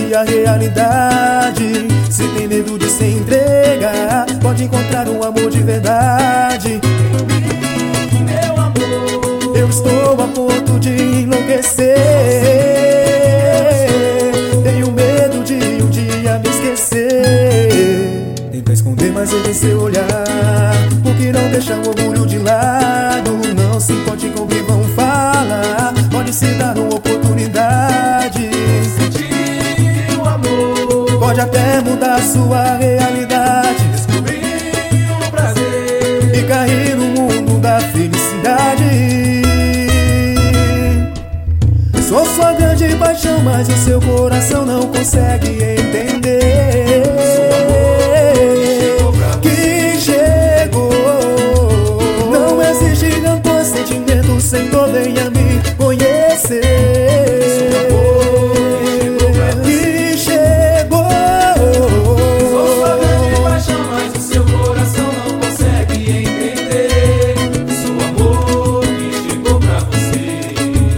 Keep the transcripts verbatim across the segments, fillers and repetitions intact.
percebe a realidade. Se tem medo de se entregar, pode encontrar um amor de verdade. Meu amor, eu estou a ponto de enlouquecer. Tenho medo de um dia me esquecer. Tenta esconder, mas ele seu olhar, porque não deixa o orgulho de lado. Não se importe com o que vão falar, pode se dar uma oportunidade. sentir o amor, pode até mudar sua realidade. descobrir o prazer e cair no mundo da felicidade. Sou sua grande paixão, mas o seu coração não consegue entender. Que chegou, não existe rancor, sentimento sem dor, venha me conhecer. Que chegou, sou sua grande paixão, mas o seu coração não consegue entender. Sou amor que chegou pra você.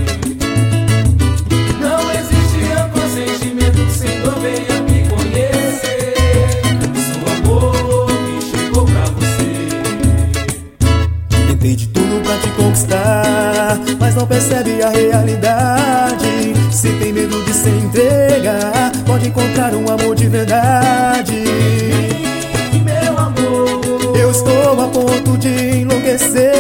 Não existe rancor, sentimento sem dor, venha me conhecer. Sou amor que chegou pra você. tentei de tudo pra te conquistar, mas não percebe a realidade. Se tem medo de se entregar, pode encontrar um amor de verdade. Meu amor, eu estou a ponto de enlouquecer.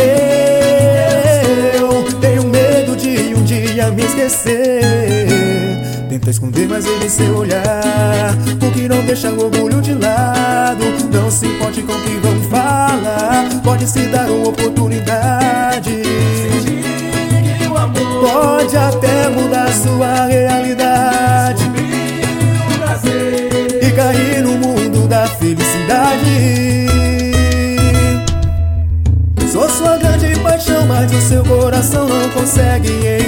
Eu tenho medo de um dia me esquecer. Tenta esconder, mas ele seu olhar, porque não deixa o orgulho de lado. Não se importe com o que vão falar, pode se dar uma oportunidade. sentir o amor, Pode até mudar sua realidade descobrir o prazer e cair no mundo da felicidade. Sou sua grande paixão, mas o seu coração não consegue